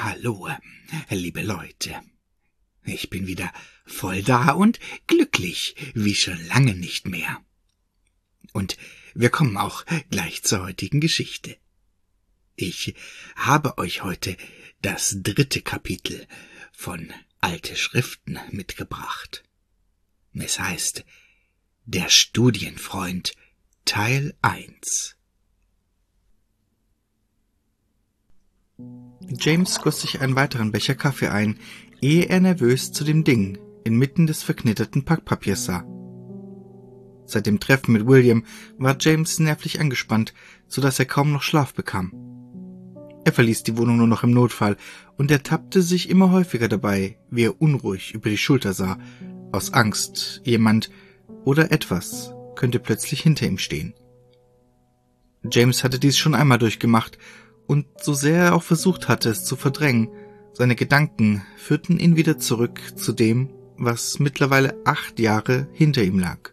Hallo, liebe Leute. Ich bin wieder voll da und glücklich, wie schon lange nicht mehr. Und wir kommen auch gleich zur heutigen Geschichte. Ich habe euch heute das 3. Kapitel von Alte Schriften mitgebracht. Es heißt Der Studienfreund Teil 1. James goss sich einen weiteren Becher Kaffee ein, ehe er nervös zu dem Ding inmitten des verknitterten Packpapiers sah. Seit dem Treffen mit William war James nervlich angespannt, so dass er kaum noch Schlaf bekam. Er verließ die Wohnung nur noch im Notfall und ertappte sich immer häufiger dabei, wie er unruhig über die Schulter sah, aus Angst, jemand oder etwas könnte plötzlich hinter ihm stehen. James hatte dies schon einmal durchgemacht, und so sehr er auch versucht hatte, es zu verdrängen, seine Gedanken führten ihn wieder zurück zu dem, was mittlerweile 8 Jahre hinter ihm lag.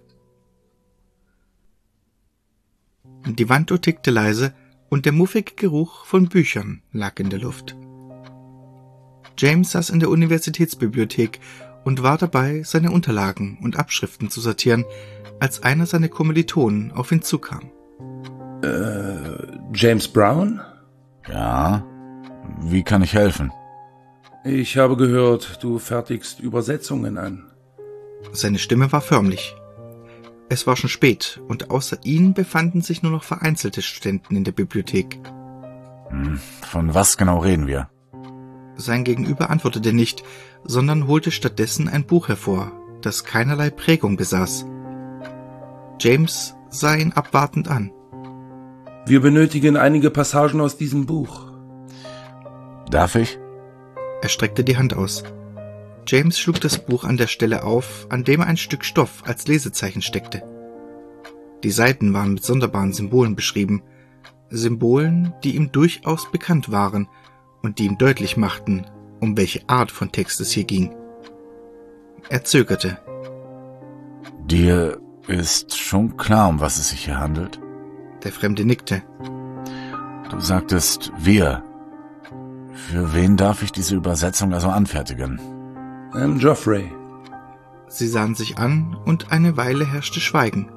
Die Wanduhr tickte leise und der muffige Geruch von Büchern lag in der Luft. James saß in der Universitätsbibliothek und war dabei, seine Unterlagen und Abschriften zu sortieren, als einer seiner Kommilitonen auf ihn zukam. James Brown? Ja, wie kann ich helfen? Ich habe gehört, du fertigst Übersetzungen an. Seine Stimme war förmlich. Es war schon spät, und außer ihnen befanden sich nur noch vereinzelte Studenten in der Bibliothek. Von was genau reden wir? Sein Gegenüber antwortete nicht, sondern holte stattdessen ein Buch hervor, das keinerlei Prägung besaß. James sah ihn abwartend an. Wir benötigen einige Passagen aus diesem Buch. Darf ich? Er streckte die Hand aus. James schlug das Buch an der Stelle auf, an dem ein Stück Stoff als Lesezeichen steckte. Die Seiten waren mit sonderbaren Symbolen beschrieben, Symbolen, die ihm durchaus bekannt waren und die ihm deutlich machten, um welche Art von Text es hier ging. Er zögerte. Dir ist schon klar, um was es sich hier handelt? Der Fremde nickte. Du sagtest wir. Für wen darf ich diese Übersetzung also anfertigen? Geoffrey. Sie sahen sich an und eine Weile herrschte Schweigen.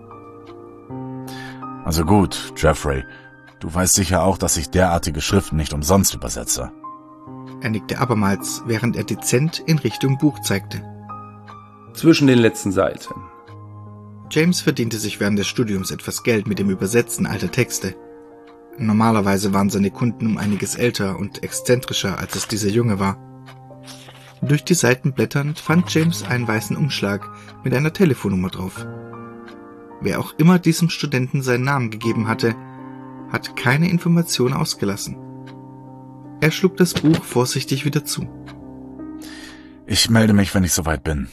Also gut, Geoffrey. Du weißt sicher auch, dass ich derartige Schriften nicht umsonst übersetze. Er nickte abermals, während er dezent in Richtung Buch zeigte. Zwischen den letzten Seiten. James verdiente sich während des Studiums etwas Geld mit dem Übersetzen alter Texte. Normalerweise waren seine Kunden um einiges älter und exzentrischer, als es dieser Junge war. Durch die Seiten blätternd fand James einen weißen Umschlag mit einer Telefonnummer drauf. Wer auch immer diesem Studenten seinen Namen gegeben hatte, hat keine Information ausgelassen. Er schlug das Buch vorsichtig wieder zu. Ich melde mich, wenn ich soweit bin.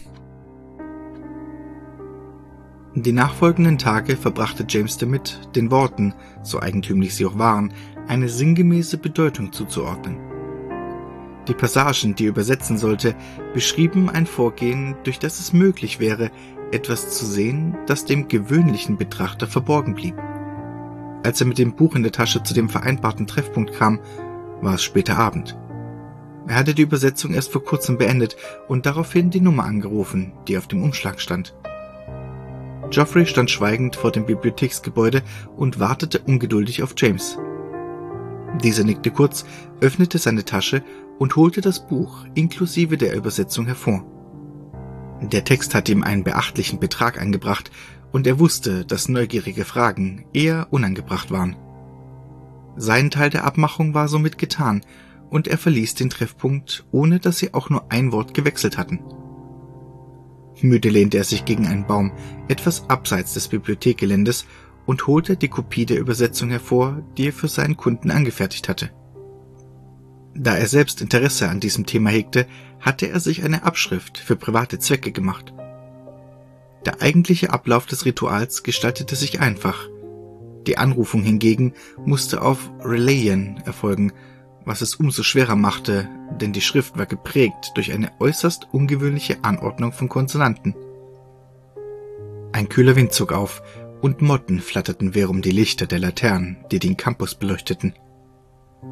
Die nachfolgenden Tage verbrachte James damit, den Worten, so eigentümlich sie auch waren, eine sinngemäße Bedeutung zuzuordnen. Die Passagen, die er übersetzen sollte, beschrieben ein Vorgehen, durch das es möglich wäre, etwas zu sehen, das dem gewöhnlichen Betrachter verborgen blieb. Als er mit dem Buch in der Tasche zu dem vereinbarten Treffpunkt kam, war es später Abend. Er hatte die Übersetzung erst vor kurzem beendet und daraufhin die Nummer angerufen, die auf dem Umschlag stand. Geoffrey stand schweigend vor dem Bibliotheksgebäude und wartete ungeduldig auf James. Dieser nickte kurz, öffnete seine Tasche und holte das Buch inklusive der Übersetzung hervor. Der Text hatte ihm einen beachtlichen Betrag eingebracht und er wusste, dass neugierige Fragen eher unangebracht waren. Sein Teil der Abmachung war somit getan und er verließ den Treffpunkt, ohne dass sie auch nur ein Wort gewechselt hatten. Müde lehnte er sich gegen einen Baum, etwas abseits des Bibliothekgeländes, und holte die Kopie der Übersetzung hervor, die er für seinen Kunden angefertigt hatte. Da er selbst Interesse an diesem Thema hegte, hatte er sich eine Abschrift für private Zwecke gemacht. Der eigentliche Ablauf des Rituals gestaltete sich einfach. Die Anrufung hingegen musste auf Relayen erfolgen, was es umso schwerer machte, denn die Schrift war geprägt durch eine äußerst ungewöhnliche Anordnung von Konsonanten. Ein kühler Wind zog auf und Motten flatterten wirr um die Lichter der Laternen, die den Campus beleuchteten.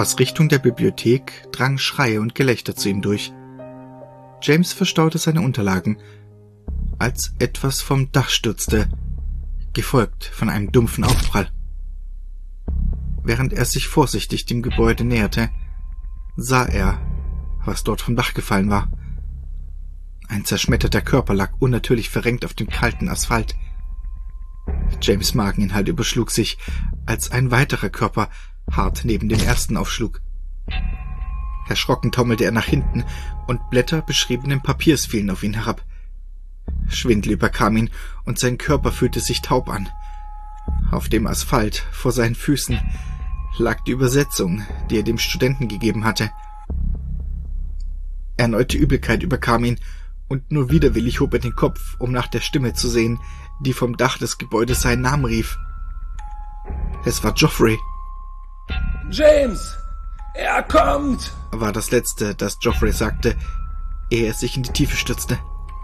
Aus Richtung der Bibliothek drangen Schreie und Gelächter zu ihm durch. James verstaute seine Unterlagen, als etwas vom Dach stürzte, gefolgt von einem dumpfen Aufprall. Während er sich vorsichtig dem Gebäude näherte, sah er, was dort vom Dach gefallen war. Ein zerschmetterter Körper lag unnatürlich verrenkt auf dem kalten Asphalt. James' Mageninhalt überschlug sich, als ein weiterer Körper hart neben dem ersten aufschlug. Erschrocken taumelte er nach hinten, und Blätter beschriebenen Papiers fielen auf ihn herab. Schwindel überkam ihn, und sein Körper fühlte sich taub an. Auf dem Asphalt vor seinen Füßen lag die Übersetzung, die er dem Studenten gegeben hatte. Erneute Übelkeit überkam ihn, und nur widerwillig hob er den Kopf, um nach der Stimme zu sehen, die vom Dach des Gebäudes seinen Namen rief. Es war Geoffrey. »James! Er kommt!« war das Letzte, das Geoffrey sagte, ehe er sich in die Tiefe stürzte.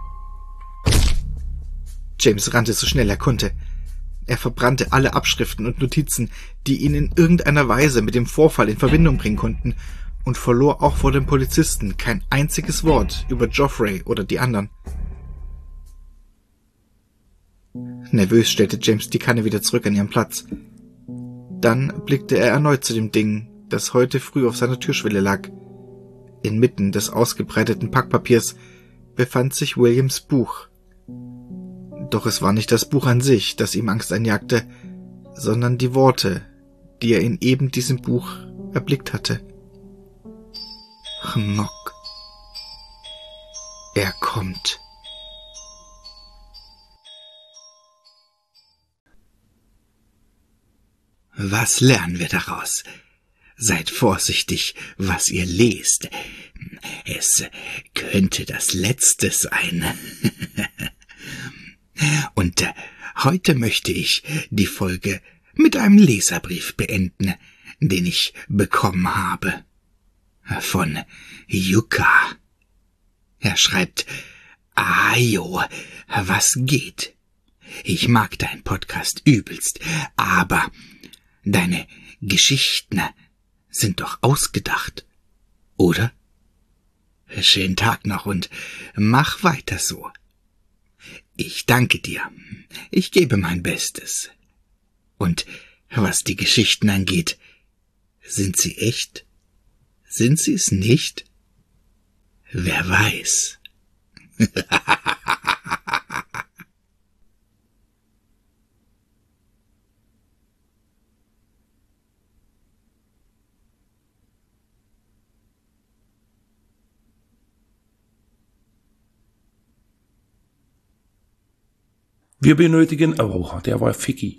James rannte so schnell er konnte. Er verbrannte alle Abschriften und Notizen, die ihn in irgendeiner Weise mit dem Vorfall in Verbindung bringen konnten, und verlor auch vor den Polizisten kein einziges Wort über Geoffrey oder die anderen. Nervös stellte James die Kanne wieder zurück an ihren Platz. Dann blickte er erneut zu dem Ding, das heute früh auf seiner Türschwelle lag. Inmitten des ausgebreiteten Packpapiers befand sich Williams Buch. Doch es war nicht das Buch an sich, das ihm Angst einjagte, sondern die Worte, die er in eben diesem Buch erblickt hatte. Knock. Er kommt. Was lernen wir daraus? Seid vorsichtig, was ihr lest. Es könnte das Letzte sein. Und heute möchte ich die Folge mit einem Leserbrief beenden, den ich bekommen habe. Von Yuka. Er schreibt: Ajo, was geht? Ich mag deinen Podcast übelst, aber deine Geschichten sind doch ausgedacht, oder? Schönen Tag noch und mach weiter so. Ich danke dir. Ich gebe mein Bestes. Und was die Geschichten angeht, sind sie echt? Sind sie es nicht? Wer weiß. Wir benötigen... Oh, der war Ficky.